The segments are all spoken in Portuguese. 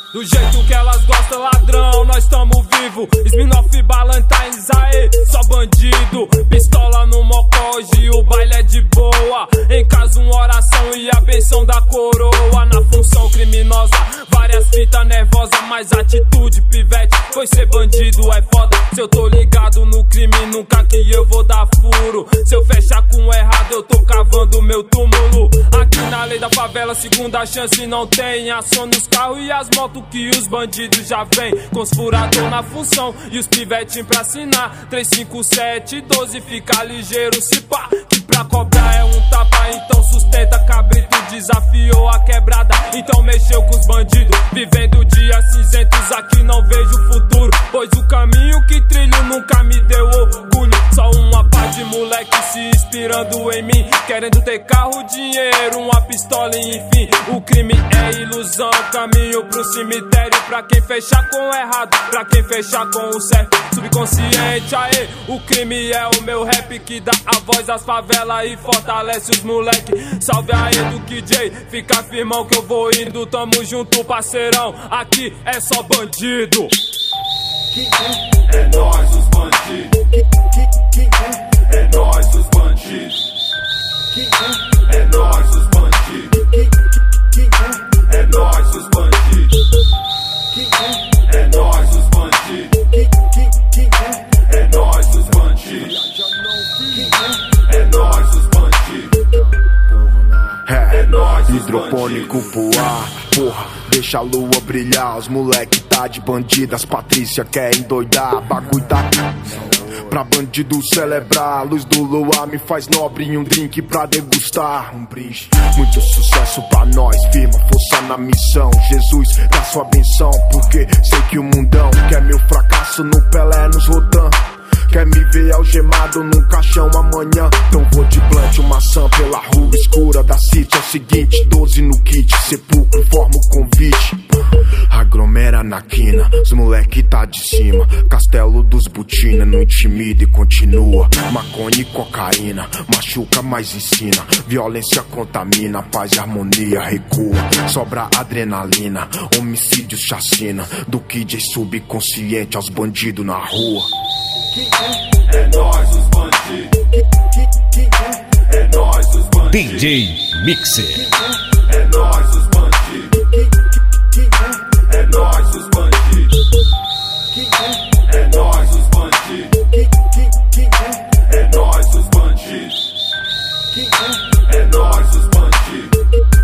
Do jeito que elas gostam, ladrão, nós tamo vivo. Smirnoff e Ballantines, aê, só bandido. Pistola no mocó, hoje o baile é de boa. Em casa uma oração e a benção da coroa. Na função criminosa, várias fitas nervosas. Mas atitude, pivete, foi ser bandido é foda. Se eu tô ligado no crime, nunca que eu vou dar furo. Se eu fechar com o errado, eu tô cavando meu túmulo. Aqui na lei da favela, segunda chance não tem. Aciona os carros e as motos que os bandidos já vêm. Com os furador na função e os pivetinhos pra assinar. 357, 12, fica ligeiro, se pá. Que pra cobrar é um tapa, então sustenta. Cabrito desafiou a quebrada, então mexeu com os bandidos. Vivendo dias cinzentos, aqui não vejo futuro. Pois o caminho que trilho nunca me deu orgulho. Só uma pá de moleque se inspirando em mim, querendo ter carro, dinheiro, uma pistola e enfim. O crime é ilusão, caminho pro cemitério. Pra quem fechar com o errado, pra quem fechar com o certo. Subconsciente, aê, o crime é o meu rap que dá a voz às favelas e fortalece os moleque. Salve aí do KJ, fica firmão que eu vou indo. Tamo junto, parceirão, aqui é só bandido. É nós os bandidos. É nós os bandidos. É nós os bandidos. É nós os bandidos. É nós os bandidos. É nós os bandidos. É nós os bandidos. É nós hidropônico pro ar, porra, deixa a lua brilhar. Os moleque tá de bandido, as Patrícia quer endoidar. Bagulho tá pra bandido celebrar. A luz do luar me faz nobre em um drink pra degustar. Um brinde, muito sucesso pra nós, firma força na missão. Jesus, dá sua benção, porque sei que o mundão quer meu fracasso no Pelé, nos Rodan. Quer me ver algemado num caixão amanhã? Então vou de blunt, maçã pela rua escura da city. É o seguinte, 12 no kit, sepulcro forma o convite. Aglomera na quina, os moleque tá de cima. Castelo dos Butina, não intimida e continua. Maconha e cocaína, machuca mas ensina. Violência contamina, paz e harmonia recua. Sobra adrenalina, homicídios chacina. Do KJ subconsciente aos bandidos na rua. É nós os bandidos. É nós os bandidos. DJ Mixer. É nós os bandidos. É nós os bandidos. É nós os bandidos. É nós os bandidos. É nós os bandidos.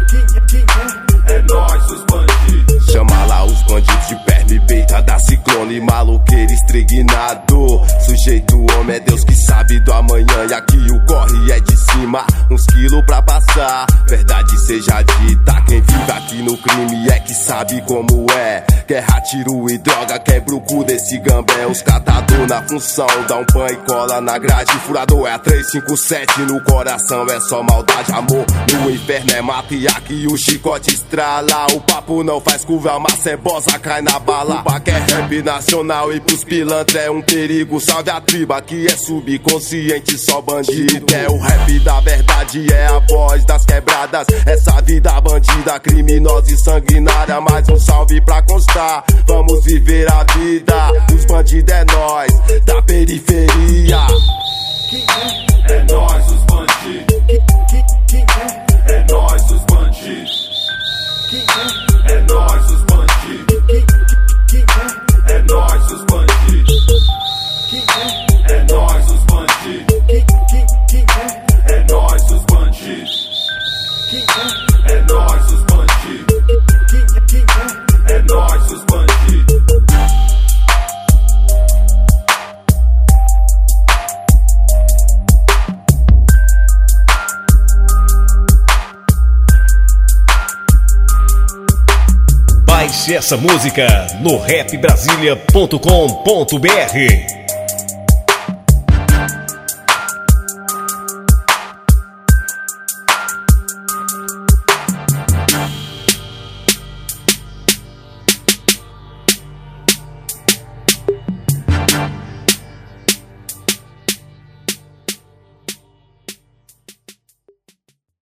É nós os bandidos. Chama lá os bandidos de perna e peita da ciclone, maloqueiro estrignado. Sujeito homem é Deus que sabe do amanhã. E aqui o corre é de cima, uns quilos pra passar. Verdade seja dita, quem vive aqui no crime é que sabe como é. Guerra, tiro e droga, quebra o cu desse gambé. Os catador na função, dá um pão e cola na grade. Furador é a 357, no coração é só maldade. Amor, no inferno é mata e aqui o chicote estrala. O papo não faz curva, a massa é bossa, cai na bala. O pack é rap nacional e pros pilantra é um perigo. Salve a tribo, aqui é subconsciente, só bandido. É o rap da verdade, é a voz das quebradas. Essa vida bandida, criminosa e sanguinária. Mais um salve pra constar, vamos viver a vida. Os bandidos é nós, da periferia. É nós os bandidos. É nós os bandidos. É nós os bandidos. É nós os bandidos. É nós os bandidos. É nós os bandidos. É nós os bandidos. É nós os bandidos. Baixe essa música no rapbrasilia.com.br.